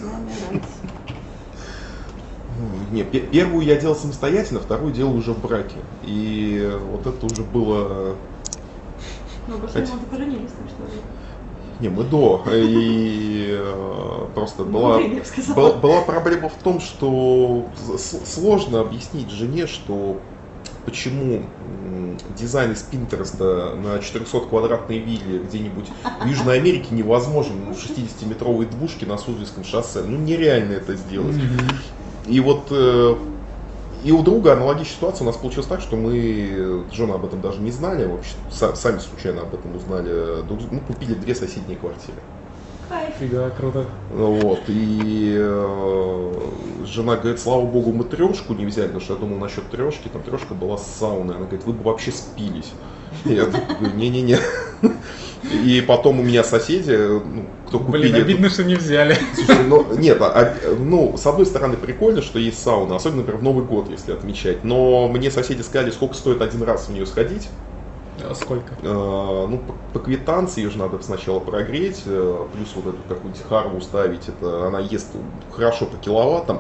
Не, первую я делал самостоятельно, вторую делал уже в браке. И вот это уже было... Ну, после ремонта поженились, так что... Не, мы до. И просто была проблема в том, что сложно объяснить жене, что почему дизайн из Пинтереста на 400-квадратной вилле где-нибудь в Южной Америке невозможен в 60-метровой двушке на Суздальском шоссе. Ну, нереально это сделать. И вот и у друга аналогичная ситуация у нас получилась так, что мы с женой об этом даже не знали, вообще сами случайно об этом узнали. Мы купили 2 соседние квартиры. Кайф. Да, круто. Вот, и жена говорит, слава богу, мы 3 не взяли, потому что я думал насчет 3, там 3 была с сауной. Она говорит, вы бы вообще спились. Я такой, не-не-не. И потом у меня соседи, ну, кто купили... Блин, обидно, что не взяли. Слушай, ну, нет, ну, с одной стороны, прикольно, что есть сауна, особенно, например, в Новый год, если отмечать. Но мне соседи сказали, сколько стоит один раз в нее сходить. А сколько? Ну, по квитанции ее же надо сначала прогреть, плюс вот эту какую-нибудь харву ставить, это она ест хорошо по киловаттам.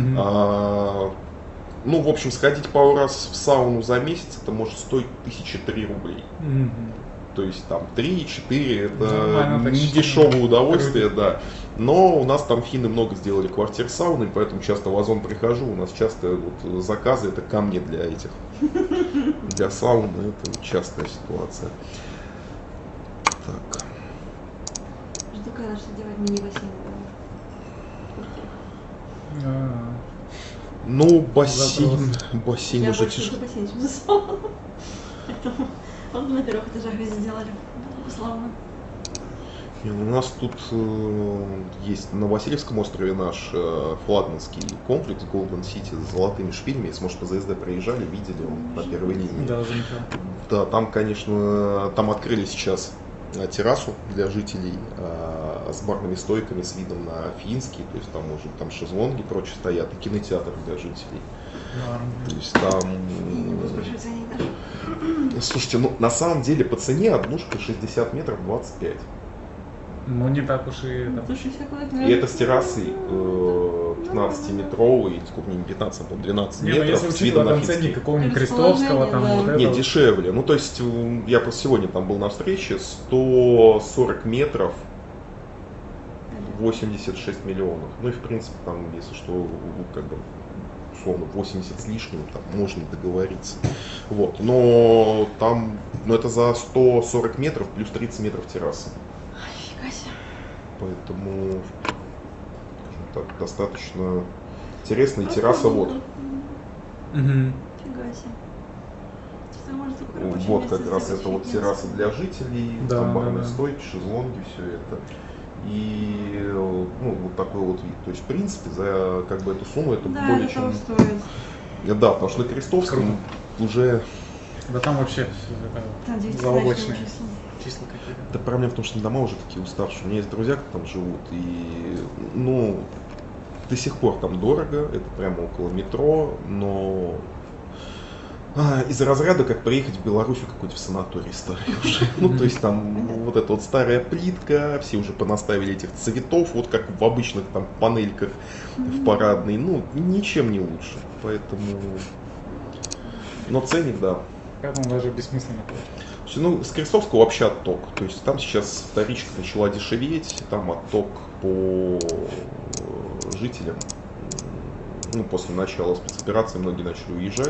Ну, в общем, сходить пару раз в сауну за месяц, это может стоить 1003 рублей. То есть там 3-4, это не дешевое удовольствие, да. Но у нас там финны много сделали квартир с сауной, поэтому часто в Озон прихожу, у нас часто вот заказы, это камни для этих, для сауны, это частая ситуация. Так. Жду, когда что делать мини-бассейн. Ну, бассейн Я уже больше тяжело. за бассейн, чем за сауну. Поэтому он на первых этажах весь сделали. Славно. У нас тут есть на Васильевском острове наш флагманский комплекс Golden City с золотыми шпилями. Если, может, по ЗСД проезжали, видели, он на первой линии. Да, замечал. Да, там, конечно, там открыли сейчас террасу для жителей с барными стойками, с видом на Финский, то есть там уже там шезлонги и прочее стоят, и кинотеатр для жителей. То есть там... Слушайте, ну на самом деле по цене однушка 60 метров 25. Ну не так уж и... И это с террасой 15-метровой, сколько не 15, а 12 Не, метров. ну если с видом учитывать на там Финский. ценник какого-нибудь Крестовского, там Да. вот это. Не, дешевле. Ну, то есть, я просто сегодня там был на встрече, 140 метров, 86 миллионов. Ну и, в принципе, там, если что, как бы, условно, 80 с лишним, там можно договориться. Вот. Но там, ну, это за 140 метров плюс 30 метров террасы. Фига себе. Поэтому, скажем так, достаточно интересно. И терраса вот. Мгм. Фига себе. Что может такое рабочее Вот место как раз сделать это вот офигенно. терраса для жителей, Да, там да, барные да. стойки, шезлонги, все это. И ну, вот такой вот вид. То есть, в принципе, за как бы эту сумму это Да, более это того чем. стоит. Да, потому что на Крестовском уже. Да там вообще Там заоблачные 9 числа. числа какие-то. Да, проблема в том, что дома уже такие уставшие. У меня есть друзья, которые там живут, и ну до сих пор там дорого, это прямо около метро, но из разряда, как приехать в Белоруссию какой-то в санаторий старый уже. Ну, то есть там вот эта вот старая плитка, все уже понаставили этих цветов, вот как в обычных там панельках в парадной, ну, ничем не лучше. Поэтому... Но ценник, да. Поэтому даже бессмысленно. Слушай, ну, с Крестовского вообще отток. То есть там сейчас вторичка начала дешеветь, там отток по жителям. Ну, после начала спецоперации многие начали уезжать.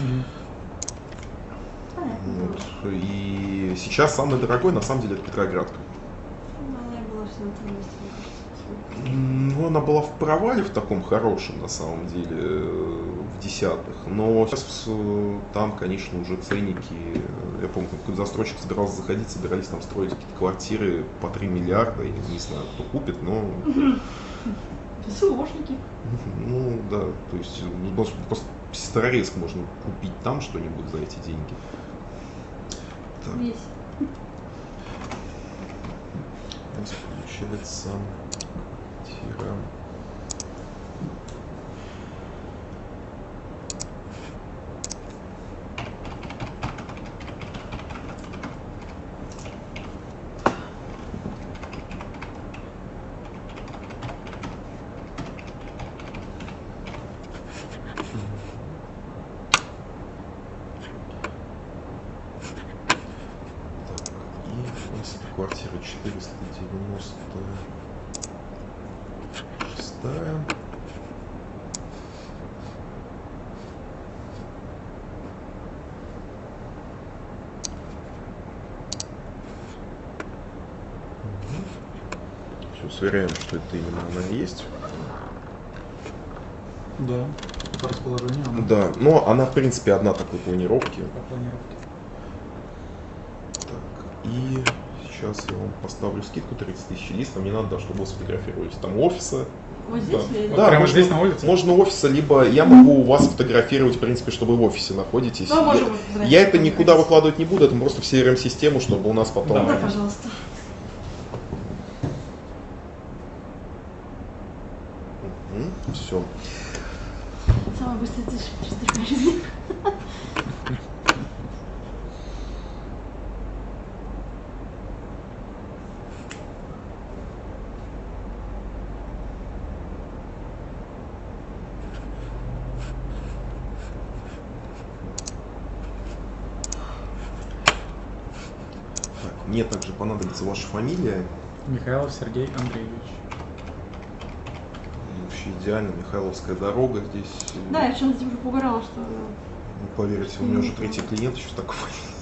Понятно. Вот. И сейчас самый дорогой, на самом деле, это Петроградка. Ну, она и была всё на том месте, мне кажется. Ну, она была в провале в таком хорошем, на самом деле, в десятых. Но сейчас там, конечно, уже ценники. Я помню, какой-то застройщик собирался заходить, собирались там строить какие-то квартиры по 3 миллиарда. Я не знаю, кто купит, но... СУОшники. Ну, да, то есть, просто Сестрорецк можно купить там что-нибудь за эти деньги. Так, Весь. у нас получается тира. И у нас квартира 496. Все, сверяем, что это именно она и есть. Да, по расположению она Да, но она в принципе одна такой планировки. по планировке. Так, и сейчас я вам поставлю скидку 30 тысяч. Единственное, мне надо, чтобы вы сфотографировались там у офиса, Вот здесь или Да, прямо можно, здесь на улице? можно у офиса, либо я могу вас фотографировать, в принципе, чтобы вы в офисе находитесь. Ну, можем Я это никуда выкладывать не буду, это просто в CRM-систему, чтобы у нас потом... Да, пожалуйста. Все. Самая быстрая цифра в моей жизни. Мне также понадобится ваша фамилия. Михайлов Сергей Андреевич. Вообще идеально, Михайловская дорога здесь. Да, я вчера уже поугарала, что... Не поверите, у меня уже третий клиент еще такой.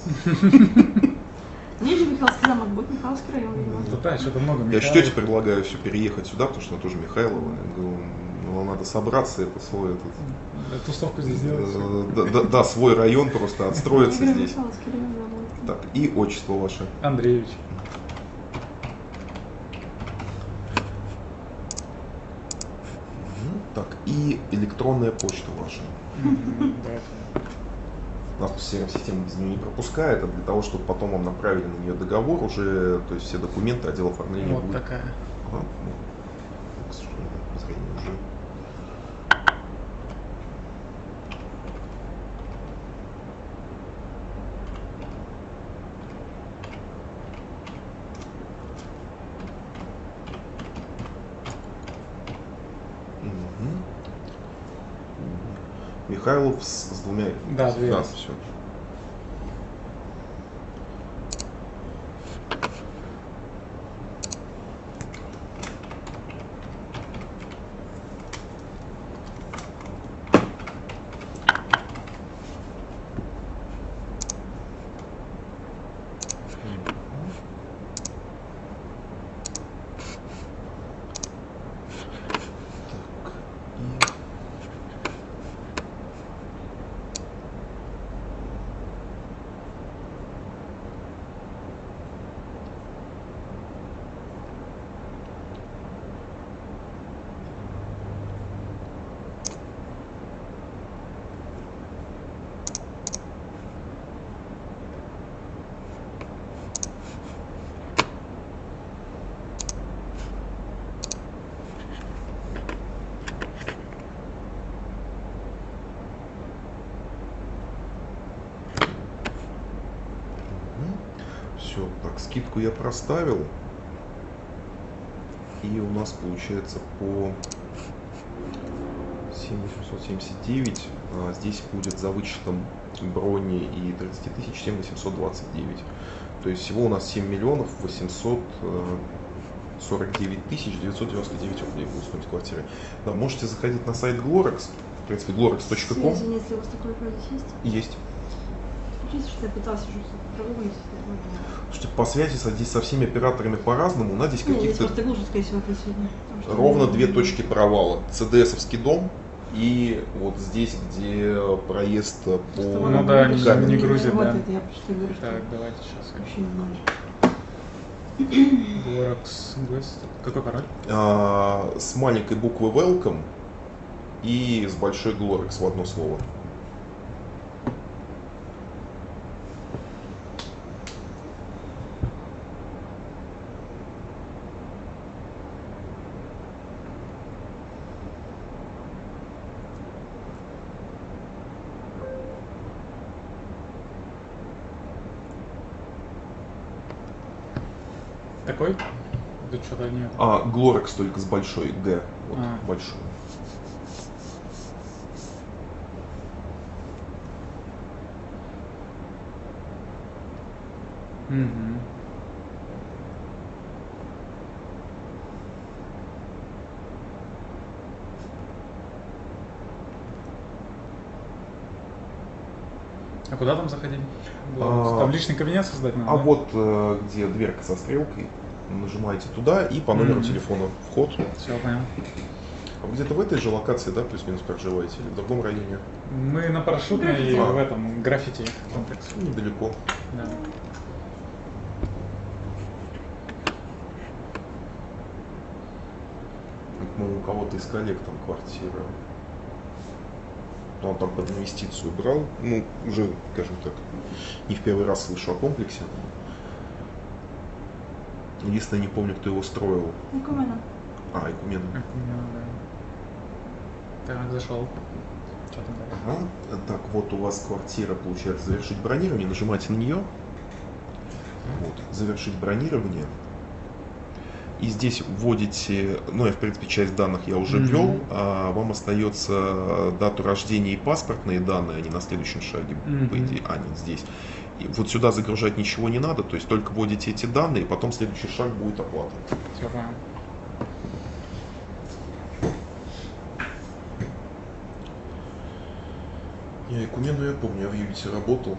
Мне же Михайловский замок будет, Михайловский район, видимо. Да, что-то много Я Михайлов. еще тете предлагаю все переехать сюда, потому что она тоже Михайлова. Я говорю, ну, надо собраться, это свой этот... Тусовку здесь делать. Да, свой район просто отстроиться Я говорю, здесь. Михайловский район, да, будет. Так, и отчество ваше. Андреевич. Так, и электронная почта ваша. Давайте. Нас CRM-система без нее не пропускает, а для того, чтобы потом вам направили на нее договор уже, то есть все документы, отдел оформления Вот будет. такая. Ага, ну, к сожалению, зрение уже. Мгм. Михайлов с двумя. Да, две. Да, все. Все, так, скидку я проставил. И у нас получается по 7879. Здесь будет за вычетом брони и 30 тысяч 7829. То есть всего у нас 7 миллионов 849 тысяч 999 рублей будет стоить квартира. Да, можете заходить на сайт Glorex. В принципе, glorex.com. Извините, если у вас такой вопрос есть. Есть. Скажите, что я пыталась уже пробовать. Слушайте, по связи здесь со всеми операторами по-разному. У нас здесь Нет, здесь каких-то просто глушит, скорее всего, при сегодня. ровно две точки провала. ЦДСовский дом и вот здесь, где проезд по Ну да, не каменной. грузит, да. работает, я просто говорю, что Так, давайте сейчас. вообще не знаю. Glorex Guest. Какой пароль? С маленькой буквы Welcome и с большой Glorex в одно слово. Такой? Тут что-то нет. Glorex только с большой Г. Вот, большой. Угу. А куда там заходить? Там личный кабинет создать надо? А да? вот где дверка со стрелкой, нажимаете туда и по номеру телефона вход. Все, понял. А вы где-то в этой же локации, да, плюс-минус проживаете или в другом районе? Мы на Парашютной и в этом граффити комплекс. Недалеко. Да. у кого-то из коллег там квартира. Он там под инвестицию брал. Ну, уже, скажем так, не в первый раз слышу о комплексе. Единственное, не помню, кто его строил. Икумена. Икумена. Так, зашел. Что там дальше? Ага. Так, вот у вас квартира, получается, завершить бронирование. Нажимаете на нее. Вот, завершить бронирование. И здесь вводите, ну, я, в принципе, часть данных я уже ввел, а вам остается дату рождения и паспортные данные, они на следующем шаге, по идее, нет, здесь. И вот сюда загружать ничего не надо, то есть только вводите эти данные, и потом следующий шаг будет оплата. Все понял. Икумену я помню, я в Юбите работал.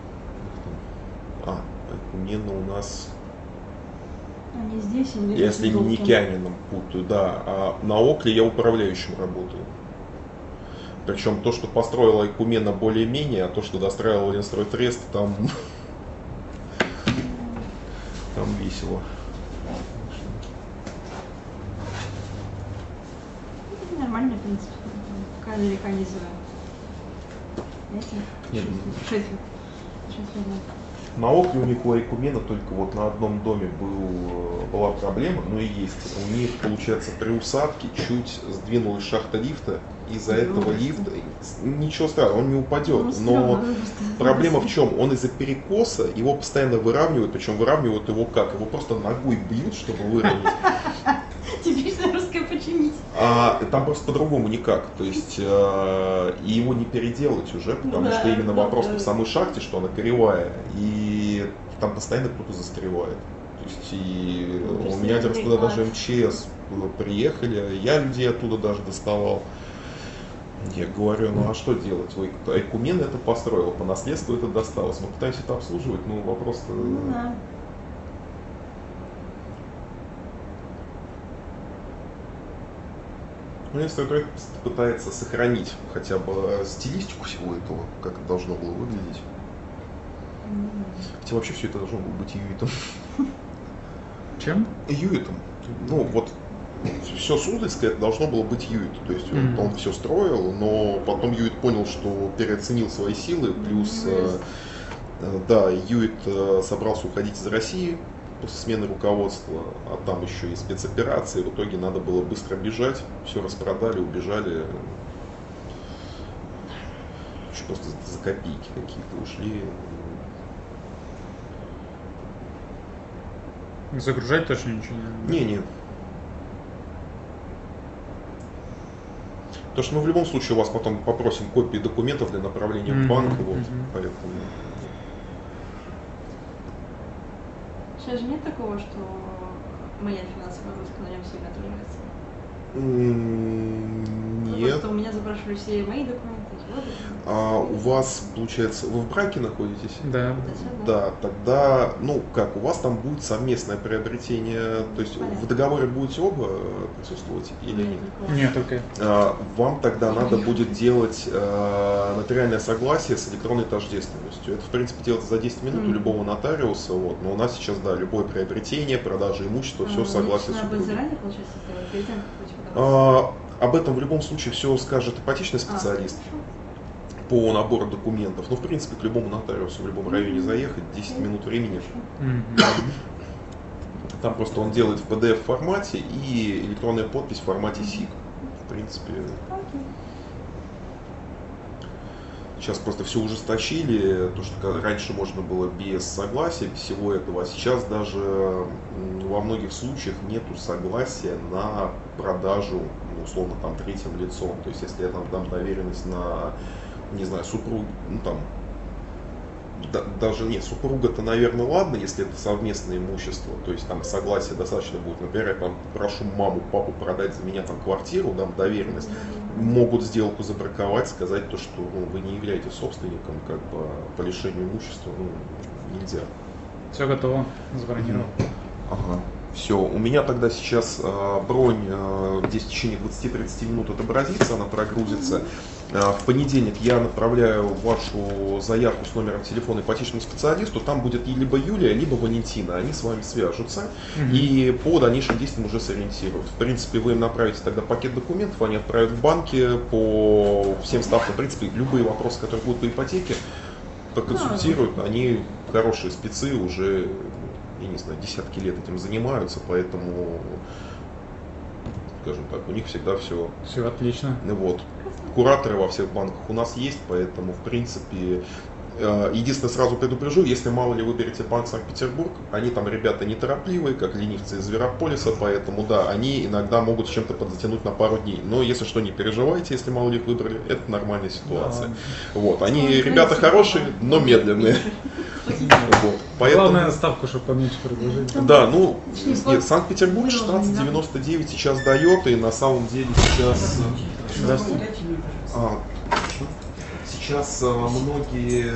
Икумена у нас... Они здесь, они Если не Кянином путаю, да. А на Окле я управляющим работаю. Причем то, что построила Икумена более-менее, а то, что достраивал Ленстрой-Трест, там весело. Нормально, в принципе. Пока далеко не зря. Нет, 6 лет. на Окле у них у Икумена только вот на одном доме была проблема, но и есть. У них, получается, при усадке чуть сдвинулась шахта лифта, из-за этого лифта, ничего страшного, он не упадет, но проблема в чем? Он из-за перекоса его постоянно выравнивают, причем выравнивают его как? Его просто ногой бьют, чтобы выровнять. Типичное русское починить. Там просто по-другому никак, то есть и его не переделать уже, потому что именно вопрос в самой шахте, что она кривая, и там постоянно кто-то застревает. То есть и у меня один раз туда даже МЧС приехали, я людей оттуда даже доставал. Я говорю, ну а что делать? Икумен это построил, по наследству это досталось. Мы пытаемся это обслуживать, но вопрос-то... Да. Ленстрой пытается сохранить хотя бы стилистику всего этого, как это должно было выглядеть. Хотя вообще все это должно было быть Юитом. Чем? Юитом. Ну вот все Суздальское должно было быть Юит. То есть он все строил, но потом Юит понял, что переоценил свои силы, плюс да, Юит собрался уходить из России после смены руководства, а там еще и спецоперации. В итоге надо было быстро бежать, все распродали, убежали. Еще просто за копейки какие-то ушли. Загружать точно ничего не надо? Не. Потому что мы в любом случае у вас потом попросим копии документов для направления в банк, вот, поэтому... Сейчас же нет такого, что моя финансовая нагрузка на нем сильно отражается? Нет. Просто у меня запрашивали все мои документы. А у вас, получается, вы в браке находитесь? Да. Да, тогда, ну как, у вас там будет совместное приобретение, то есть в договоре будете оба присутствовать или нет? Нет, только Вам тогда надо будет делать нотариальное согласие с электронной тождественностью. Это, в принципе, делается за 10 минут у любого нотариуса, вот, но у нас сейчас, да, любое приобретение, продажа имущества, все согласие супруга. супруга. Заранее, получается, сделать, перед тем, как подавать? Об этом в любом случае все скажет ипотечный специалист по набору документов. Но, в принципе, к любому нотариусу в любом районе заехать, 10 минут времени. Там просто он делает в PDF формате и электронная подпись в формате SIG. В принципе, сейчас просто все ужесточили, то, что раньше можно было без согласия, без всего этого, а сейчас даже во многих случаях нету согласия на продажу, ну, условно, там, третьим лицом. То есть, если я там дам доверенность на, не знаю, супруг, ну, там, даже нет, супруга-то, наверное, ладно, если это совместное имущество, то есть там согласие достаточно будет. Например, я там прошу маму, папу продать за меня там квартиру, дам доверенность, могут сделку забраковать, сказать то, что вы не являетесь собственником, как бы по лишению имущества, нельзя. все готово, забронировал. Ага. Все, у меня тогда сейчас бронь здесь в течение 20-30 минут отобразится, она прогрузится. В понедельник я направляю вашу заявку с номером телефона ипотечному специалисту. Там будет либо Юлия, либо Валентина. Они с вами свяжутся и по дальнейшим действиям уже сориентируют. В принципе, вы им направите тогда пакет документов, они отправят в банки по всем ставкам. В принципе, любые вопросы, которые будут по ипотеке, проконсультируют. Они хорошие спецы, уже, я не знаю, десятки лет этим занимаются, поэтому, скажем так, у них всегда все. Все отлично. Вот. Кураторы во всех банках у нас есть, поэтому, в принципе, единственное, сразу предупрежу, если мало ли выберете банк Санкт-Петербург, они там ребята неторопливые, как ленивцы из Зверополиса, поэтому да, они иногда могут с чем-то подзатянуть на пару дней. Но если что, не переживайте, если мало ли их выбрали, это нормальная ситуация. Да. Вот. Они ребята хорошие, но медленные. Вот. Поэтому... Главное, ставку, чтобы поменьше предложить. Да, ну, нет, Санкт-Петербург 16,99 сейчас дает, и на самом деле сейчас... Сейчас многие,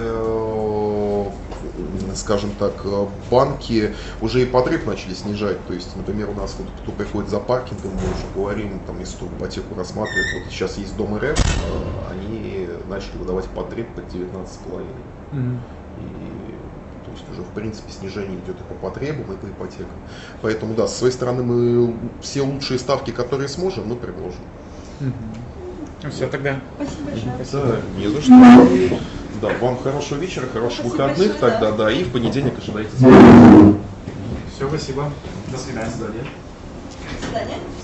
скажем так, банки уже и подрыв начали снижать. То есть, например, у нас вот кто приходит за паркингом, мы уже говорим, там, если кто ипотеку рассматривает, вот сейчас есть Дом РФ, они начали выдавать подрыв под 19,5. То есть уже в принципе снижение идет и по потребам, и по ипотекам. Поэтому да, с своей стороны мы все лучшие ставки, которые сможем, мы предложим. Все тогда. Спасибо большое. Да, не за что. Да, вам хорошего вечера, хороших выходных большое, тогда, да. да, и в понедельник ожидайте. Все, спасибо. До свидания. До свидания.